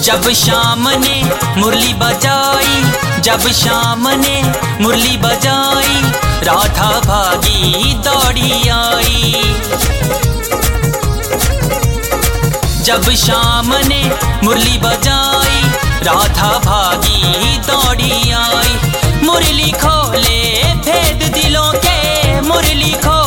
जब शाम ने मुरली बजाई, जब शाम ने मुरली बजाई, राधा भागी दौड़ी आई। जब शाम ने मुरली बजाई, राधा भागी दौड़ी आई। मुरली खोले भेद दिलों के, मुरली खोले